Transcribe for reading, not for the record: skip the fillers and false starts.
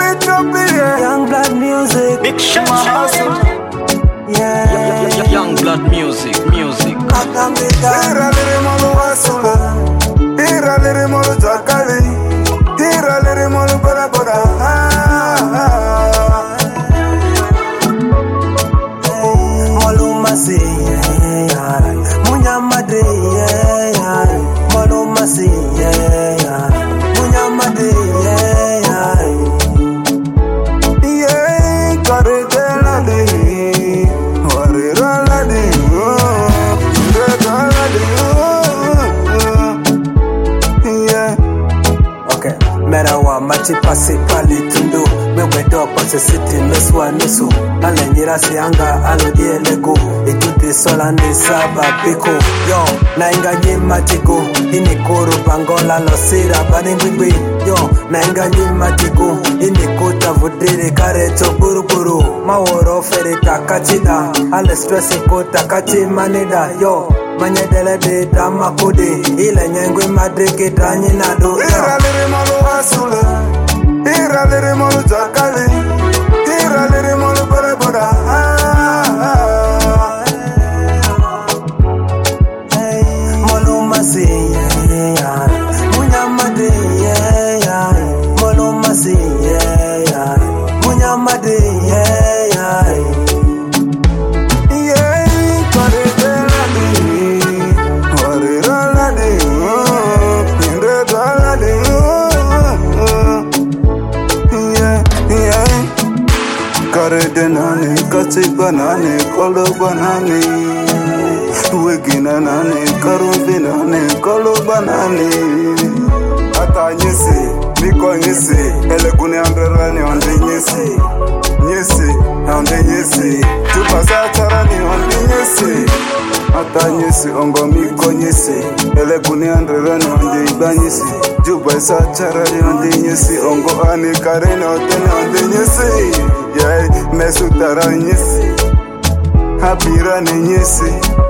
Young blood music. Big shot. Yeah. Young blood music. Tira lirimolo wasula, tira lirimolo zakali, tira lirimolo bora bora. Maluma si munyamade maluma si munyamade Karetela de, warira de, regala de. Okay, merawa machi pasi pali tundu wewe dopo se city meswa nusu ale nyira sianga alo dielego etude sola ne saba piko yo na inga nyima tigo ini koro bangola lo sira bani ngwe yo na inga nyima tigo ini kota vodere kareto buruburu maworo fere takachida ale stress kota kachi manida yo manyedele de damakode ile nyengwe madreke tanyina do Tira lirimolo wasula, tira lirimolo zakali, tira lirimolo bora bora. Maluma si munyamade maluma si munyamade Karetela de, warira de, regala de. Kare denane, kache banane, kolo banane, wegina nane, karo binane, kolo banane. Ata nyese, miko nyese, ele kune amberani onde nyese, nyese, onde nyese, tupasa charani onde nyese. Ata nyese, ongo miko nyese, ele kune amberani onde ibanyese, tupasa charani onde nyese, ongo ane karene otene onde nyese. Yeah, mesutara nyese, habira ne nyese.